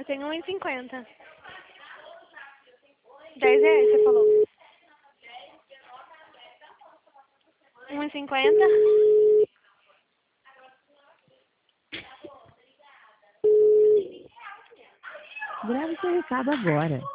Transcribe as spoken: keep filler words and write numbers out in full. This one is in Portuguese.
tem um e cinquenta. Dez reais, você falou. Um e cinquenta. Grave seu recado agora.